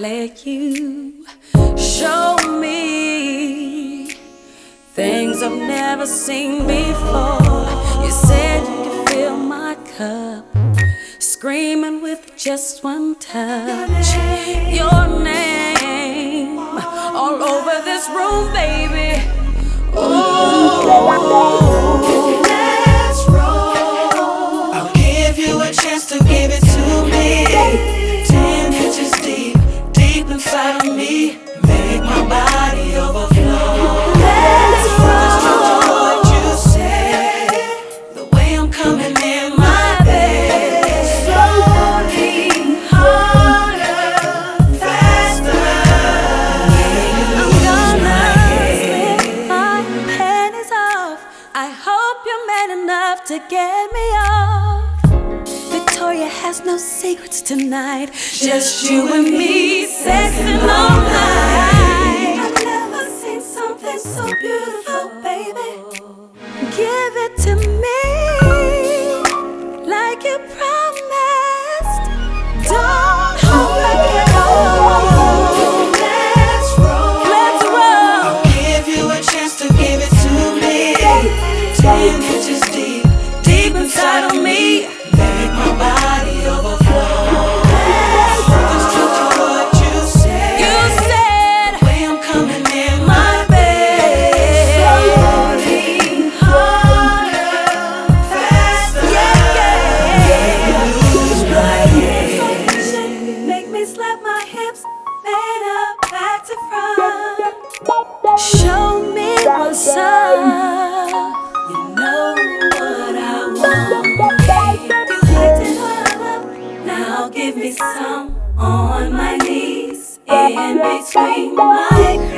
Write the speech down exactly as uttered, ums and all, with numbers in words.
let you show me things I've never seen before. You said you could fill my cup, screaming with just one touch. Your name all over this room, baby. Oh, let's roll. I'll give you a chance to give it to me. Ten inches deep, deep inside of me. Make my body overflow. Let's Just roll. what you said, the way I'm coming in my bed. Slowly, harder, faster. I'm gonna slip my panties off. I hope you're man enough to get me off. Victoria has no secrets tonight, just you and me, sexing all night. I've never seen something so beautiful, baby. Give it to me like you promised. Don't hold back at all. Let's roll. Let's roll. I'll give you a chance to give it to me. Ten inches deep, deep inside of me. Make my body overflow. Just true to what you said. You said The way I'm coming in my bed. Slowly, harder, faster. yeah, yeah. Lose my head. Make me slap my hips, man up, back to front. Show me what's up. You know what I want. You picked it all up. Now give me some on my knees in between my